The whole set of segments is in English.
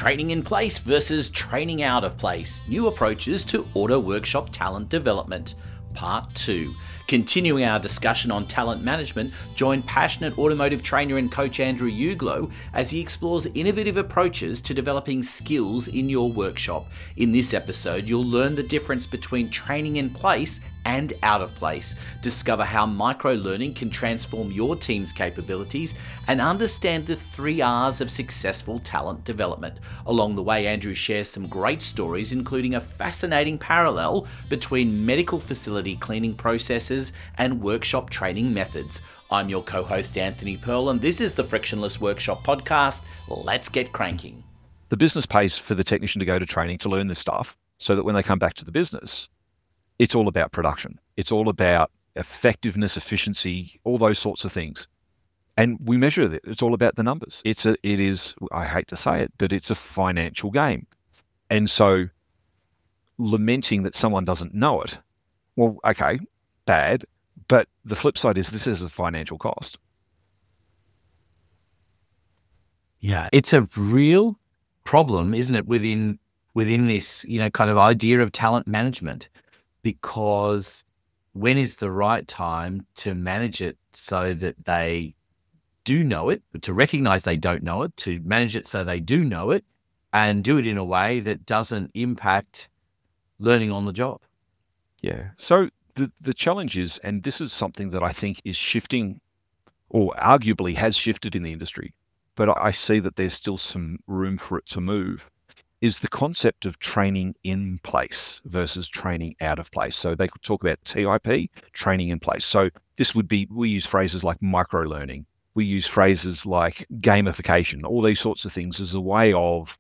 Training in place versus training out of place. New approaches to auto workshop talent development. Part 2. Continuing our discussion on talent management, join passionate automotive trainer and coach Andrew Uglow as he explores innovative approaches to developing skills in your workshop. In this episode, you'll learn the difference between training in place and out of place. Discover how micro-learning can transform your team's capabilities and understand the 3 R's of successful talent development. Along the way, Andrew shares some great stories, including a fascinating parallel between medical facility cleaning processes and workshop training methods. I'm your co-host Anthony Pearl, and this is the Frictionless Workshop Podcast. Let's get cranking. The business pays for the technician to go to training to learn this stuff so that when they come back to the business, it's all about production. It's all about effectiveness, efficiency, all those sorts of things. And we measure it. It's all about the numbers. It is, I hate to say it, but it's a financial game. And so lamenting that someone doesn't know it, well, okay, bad. But the flip side is this is a financial cost. Yeah, it's a real problem, isn't it, within this, kind of idea of talent management? Because when is the right time to manage it so that they do know it, to recognize they don't know it, to manage it so they do know it, and do it in a way that doesn't impact learning on the job? Yeah. So the challenge is, and this is something that I think is shifting, or arguably has shifted in the industry, but I see that there's still some room for it to move, is the concept of training in place versus training out of place. So they could talk about TIP, training in place. So this would be, we use phrases like micro-learning. We use phrases like gamification, all these sorts of things as a way of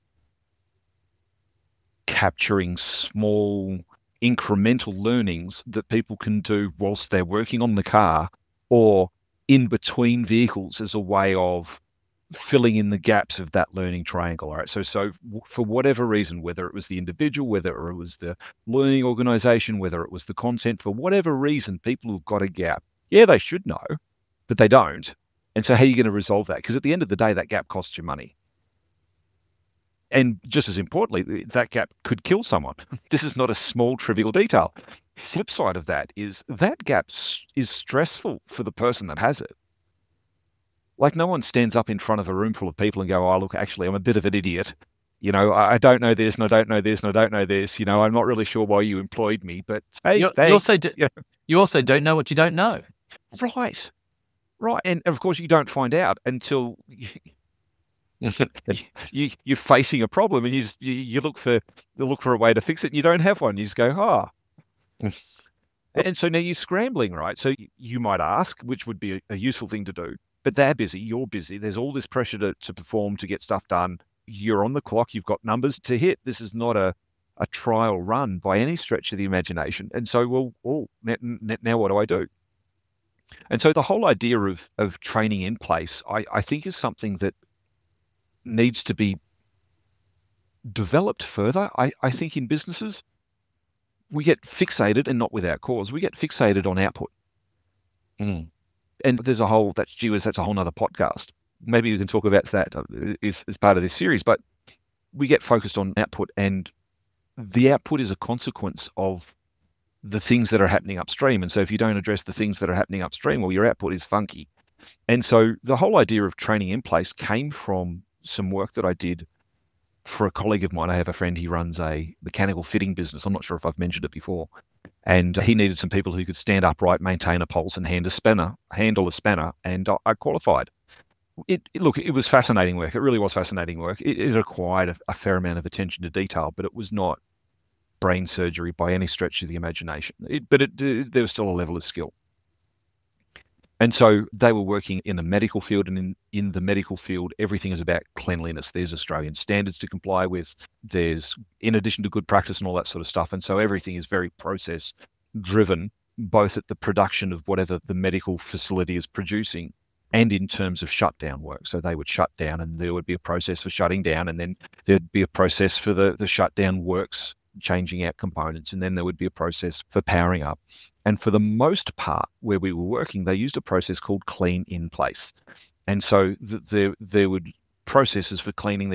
capturing small incremental learnings that people can do whilst they're working on the car or in between vehicles as a way of filling in the gaps of that learning triangle. All right. So for whatever reason, whether it was the individual, whether it was the learning organization, whether it was the content, for whatever reason, people who've got a gap, yeah, they should know, but they don't. And so how are you going to resolve that? Because at the end of the day, that gap costs you money. And just as importantly, that gap could kill someone. This is not a small, trivial detail. Flip side of that gap is stressful for the person that has it. Like no one stands up in front of a room full of people and go, oh, look, actually, I'm a bit of an idiot. I don't know this and I don't know this and I don't know this. I'm not really sure why you employed me, but hey, thanks. You also don't know what you don't know. Right. And of course, you don't find out until you're facing a problem and you look for a way to fix it and you don't have one. You just go, And so now you're scrambling, right? So you might ask, which would be a useful thing to do. But they're busy, you're busy. There's all this pressure to perform, to get stuff done. You're on the clock, you've got numbers to hit. This is not a trial run by any stretch of the imagination. And so, now what do I do? And so the whole idea of training in place, I think is something that needs to be developed further. I think in businesses, we get fixated, and not without cause, we get fixated on output. And there's that's a whole nother podcast. Maybe we can talk about that as part of this series, but we get focused on output, and the output is a consequence of the things that are happening upstream. And so if you don't address the things that are happening upstream, well, your output is funky. And so the whole idea of training in place came from some work that I did for a colleague of mine. I have a friend, he runs a mechanical fitting business. I'm not sure if I've mentioned it before. And he needed some people who could stand upright, maintain a pulse, and handle a spanner. And I qualified. It was fascinating work. It really was fascinating work. It required a fair amount of attention to detail, but it was not brain surgery by any stretch of the imagination. There was still a level of skill. And so they were working in the medical field, and in the medical field, everything is about cleanliness. There's Australian standards to comply with. There's, in addition to good practice and all that sort of stuff. And so everything is very process driven, both at the production of whatever the medical facility is producing and in terms of shutdown work. So they would shut down and there would be a process for shutting down, and then there'd be a process for the shutdown works, changing out components, and then there would be a process for powering up. And for the most part, where we were working, they used a process called clean in place. And so there would processes for cleaning these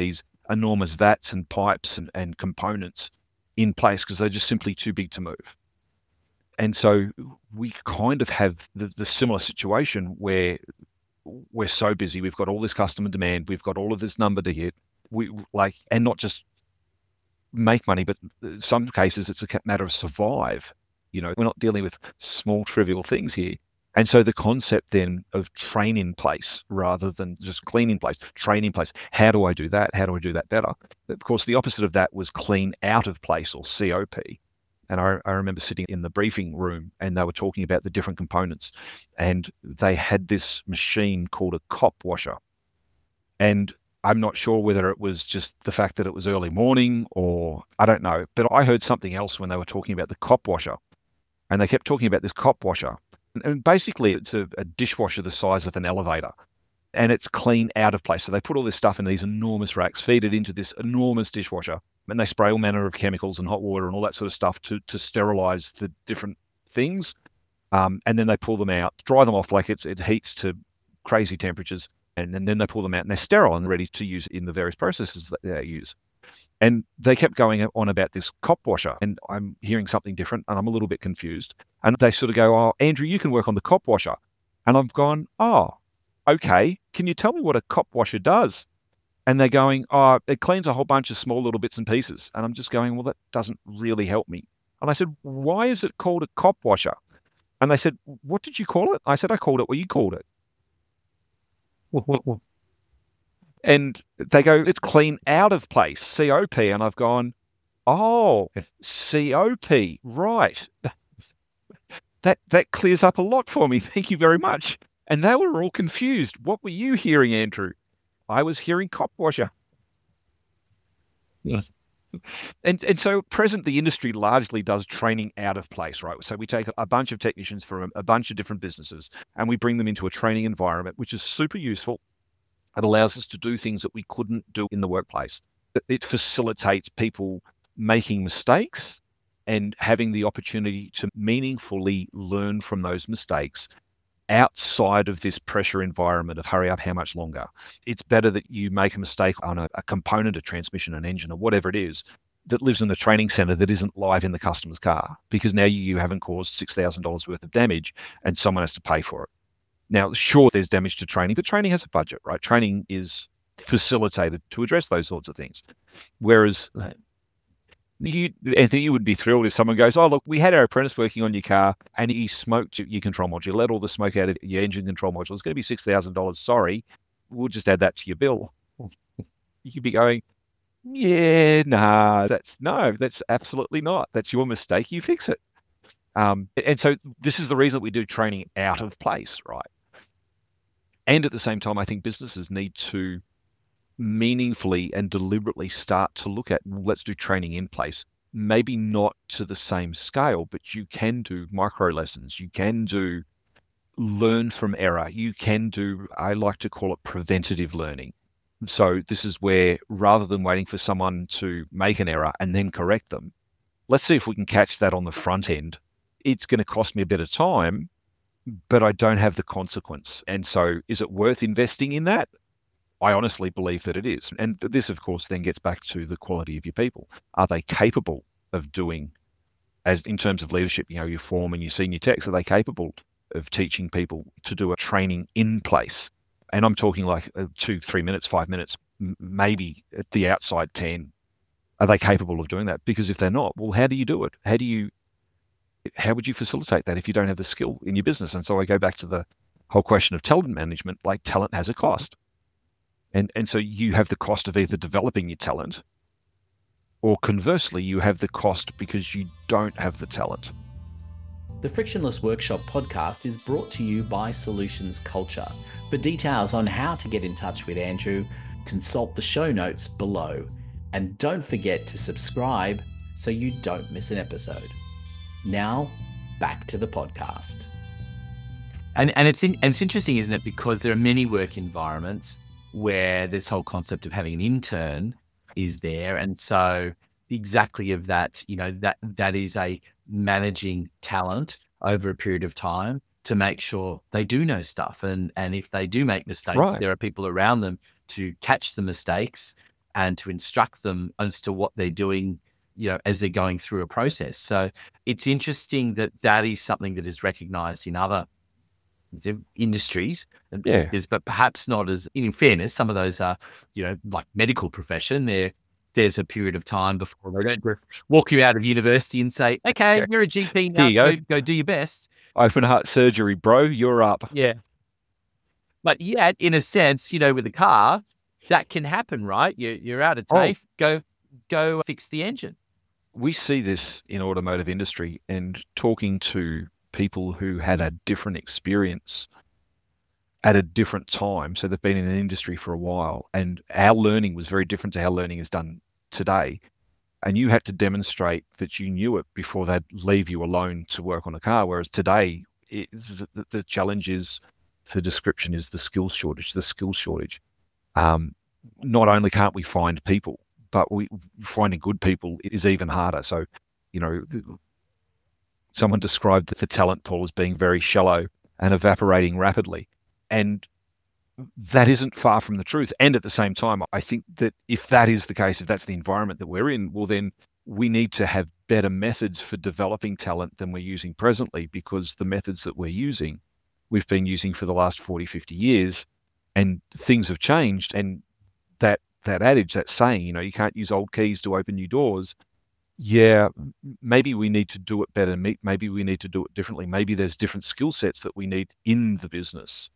enormous vats and pipes and components in place because they're just simply too big to move. And so we kind of have the similar situation where we're so busy. We've got all this customer demand. We've got all of this number to hit. And not just make money, but in some cases it's a matter of survive. We're not dealing with small trivial things here. And so the concept then of train in place rather than just clean in place, train in place. How do I do that? How do I do that better? Of course, the opposite of that was clean out of place, or COP. And I remember sitting in the briefing room and they were talking about the different components. And they had this machine called a cop washer. And I'm not sure whether it was just the fact that it was early morning or I don't know. But I heard something else when they were talking about the cop washer. And they kept talking about this cop washer. And basically, it's a dishwasher the size of an elevator. And it's clean out of place. So they put all this stuff in these enormous racks, feed it into this enormous dishwasher, and they spray all manner of chemicals and hot water and all that sort of stuff to sterilize the different things. And then they pull them out, dry them off like it heats to crazy temperatures. And then they pull them out and they're sterile and ready to use in the various processes that they use. And they kept going on about this cop washer, and I'm hearing something different, and I'm a little bit confused. And they sort of go, "Oh, Andrew, you can work on the cop washer." And I've gone, "Oh, okay. Can you tell me what a cop washer does?" And they're going, "Oh, it cleans a whole bunch of small little bits and pieces." And I'm just going, "Well, that doesn't really help me." And I said, "Why is it called a cop washer?" And they said, "What did you call it?" I said, "I called it what you called it." And they go, "It's clean out of place, COP." And I've gone, "Oh, COP, right." That clears up a lot for me. Thank you very much. And they were all confused. What were you hearing, Andrew? I was hearing cop washer. Yes. And so at present, the industry largely does training out of place, right? So we take a bunch of technicians from a bunch of different businesses and we bring them into a training environment, which is super useful. It allows us to do things that we couldn't do in the workplace. It facilitates people making mistakes and having the opportunity to meaningfully learn from those mistakes outside of this pressure environment of hurry up, how much longer. It's better that you make a mistake on a component, a transmission, an engine, or whatever it is that lives in the training center that isn't live in the customer's car, because now you haven't caused $6,000 worth of damage and someone has to pay for it. Now, sure, there's damage to training, but training has a budget, right? Training is facilitated to address those sorts of things. Whereas Anthony, you would be thrilled if someone goes, "Oh, look, we had our apprentice working on your car and he smoked your control module, let all the smoke out of your engine control module. It's going to be $6,000. Sorry, we'll just add that to your bill." You'd be going, "Yeah, nah, that's absolutely not. That's your mistake. You fix it." And so this is the reason that we do training out of place, right? And at the same time, I think businesses need to meaningfully and deliberately start to look at, let's do training in place. Maybe not to the same scale, but you can do micro lessons. You can do learn from error. You can do, I like to call it preventative learning. So this is where rather than waiting for someone to make an error and then correct them, let's see if we can catch that on the front end. It's going to cost me a bit of time, but I don't have the consequence. And so is it worth investing in that? I honestly believe that it is. And this, of course, then gets back to the quality of your people. Are they capable of doing, as in terms of leadership, your form and your senior techs, are they capable of teaching people to do a training in place? And I'm talking like 2, 3 minutes, 5 minutes, maybe at the outside 10. Are they capable of doing that? Because if they're not, well, how do you do it? How would you facilitate that if you don't have the skill in your business? And so I go back to the whole question of talent management. Like, talent has a cost. And so you have the cost of either developing your talent, or conversely, you have the cost because you don't have the talent. The Frictionless Workshop podcast is brought to you by Solutions Culture. For details on how to get in touch with Andrew, consult the show notes below. And don't forget to subscribe so you don't miss an episode. Now, back to the podcast. And it's interesting, isn't it? Because there are many work environments where this whole concept of having an intern is there. And so exactly of that, that is a managing talent over a period of time to make sure they do know stuff. And if they do make mistakes, right, there are people around them to catch the mistakes and to instruct them as to what they're doing, as they're going through a process. So it's interesting that is something that is recognized in other industries, but perhaps not as, in fairness, some of those are, like medical profession, there's a period of time before they don't walk you out of university and say, okay, you're a GP now, go do your best. Open heart surgery, bro, you're up. Yeah. But yet, in a sense, with a car, that can happen, right? You're out of TAFE, go fix the engine. We see this in automotive industry, and talking to people who had a different experience at a different time. So they've been in the industry for a while, and our learning was very different to how learning is done today. And you had to demonstrate that you knew it before they'd leave you alone to work on a car. Whereas today, the challenge is, the description is the skills shortage. Not only can't we find people, but finding good people is even harder. So, someone described the talent pool as being very shallow and evaporating rapidly. And that isn't far from the truth. And at the same time, I think that if that is the case, if that's the environment that we're in, well, then we need to have better methods for developing talent than we're using presently, because the methods that we've been using for the last 40, 50 years, and things have changed. And that adage, that saying, you can't use old keys to open new doors. Yeah, maybe we need to do it better. Maybe we need to do it differently. Maybe there's different skill sets that we need in the business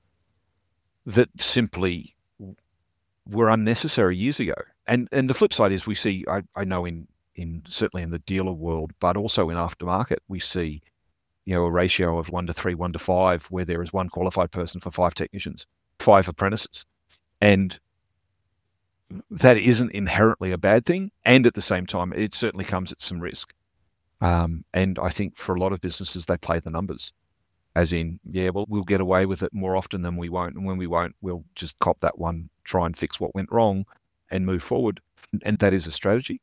that simply were unnecessary years ago. And the flip side is, we see, I know in certainly in the dealer world, but also in aftermarket, we see, a ratio of 1 to 3, 1 to 5, where there is 1 qualified person for 5 technicians, 5 apprentices. And that isn't inherently a bad thing. And at the same time, it certainly comes at some risk. And I think for a lot of businesses, they play the numbers. As in, we'll get away with it more often than we won't. And when we won't, we'll just cop that one, try and fix what went wrong and move forward. And that is a strategy.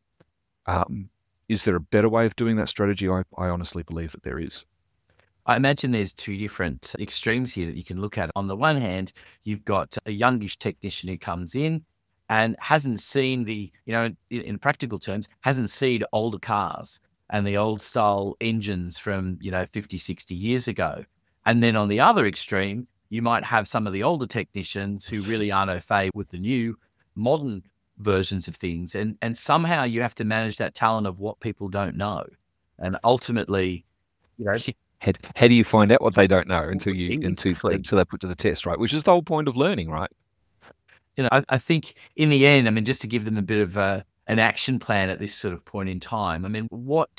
Is there a better way of doing that strategy? I honestly believe that there is. I imagine there's 2 different extremes here that you can look at. On the one hand, you've got a youngish technician who comes in and hasn't seen in practical terms, hasn't seen older cars and the old style engines from, 50, 60 years ago. And then on the other extreme, you might have some of the older technicians who really aren't au fait with the new modern versions of things. And somehow you have to manage that talent of what people don't know. And ultimately, how do you find out what they don't know until they put to the test, right? Which is the whole point of learning, right? I think in the end, just to give them a bit of an action plan at this sort of point in time, what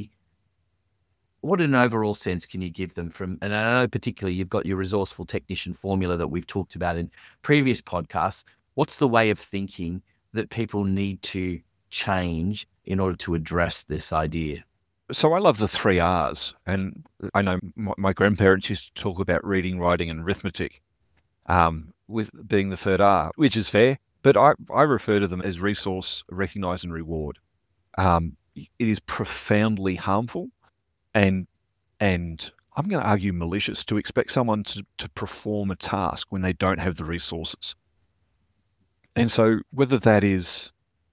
in an overall sense can you give them from, and I know particularly you've got your resourceful technician formula that we've talked about in previous podcasts. What's the way of thinking that people need to change in order to address this idea? So I love the 3 R's, and I know my grandparents used to talk about reading, writing, and arithmetic, with being the 3rd R, which is fair, but I refer to them as resource, recognize, and reward. It is profoundly harmful and I'm going to argue malicious to expect someone to perform a task when they don't have the resources. And so whether that is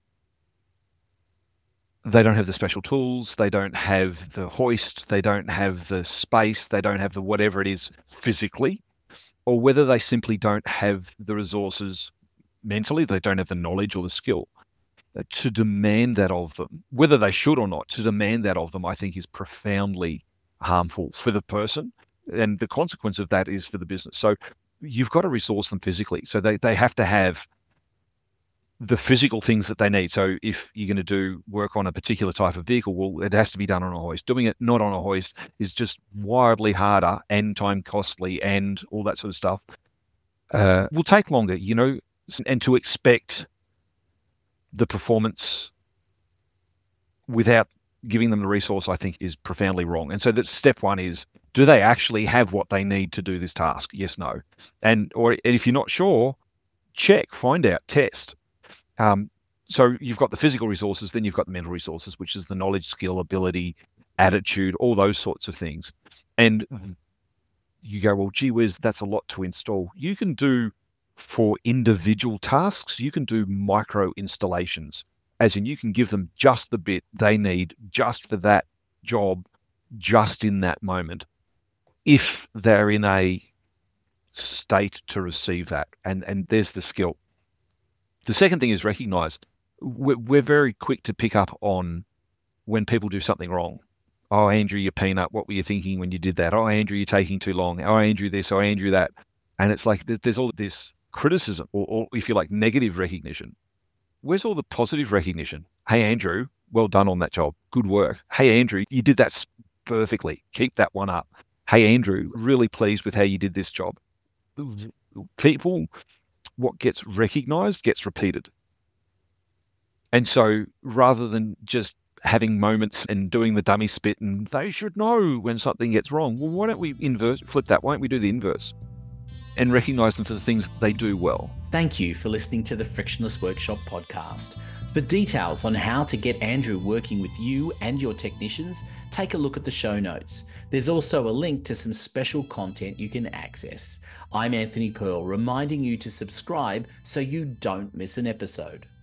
they don't have the special tools, they don't have the hoist, they don't have the space, they don't have the whatever it is physically, or whether they simply don't have the resources mentally, they don't have the knowledge or the skill, to demand that of them, whether they should or not, to demand that of them, I think is profoundly harmful for the person. And the consequence of that is for the business. So you've got to resource them physically. So they have to have the physical things that they need. So if you're going to do work on a particular type of vehicle, well, it has to be done on a hoist. Doing it not on a hoist is just wildly harder and time costly and all that sort of stuff. Will take longer, and to expect the performance without giving them the resource, I think, is profoundly wrong. And so that step one is, do they actually have what they need to do this task? Yes, no. And if you're not sure, check, find out, test. So you've got the physical resources, then you've got the mental resources, which is the knowledge, skill, ability, attitude, all those sorts of things. And you go, well, gee whiz, that's a lot to install. You can do for individual tasks, you can do micro installations, as in you can give them just the bit they need just for that job, just in that moment, if they're in a state to receive that. And there's the skill. The second thing is recognize. We're very quick to pick up on when people do something wrong. Oh, Andrew, you peanut, what were you thinking when you did that? Oh, Andrew, you're taking too long. Oh, Andrew, this. Oh, Andrew, that. And it's like there's all this criticism, or if you like, negative recognition. Where's all the positive recognition? Hey, Andrew, well done on that job. Good work. Hey, Andrew, you did that perfectly. Keep that one up. Hey, Andrew, really pleased with how you did this job. People, what gets recognized gets repeated. And so rather than just having moments and doing the dummy spit and they should know when something gets wrong, well, why don't we flip that? Why don't we do the inverse and recognize them for the things they do well? Thank you for listening to the Frictionless Workshop podcast. For details on how to get Andrew working with you and your technicians, take a look at the show notes. There's also a link to some special content you can access. I'm Anthony Pearl, reminding you to subscribe so you don't miss an episode.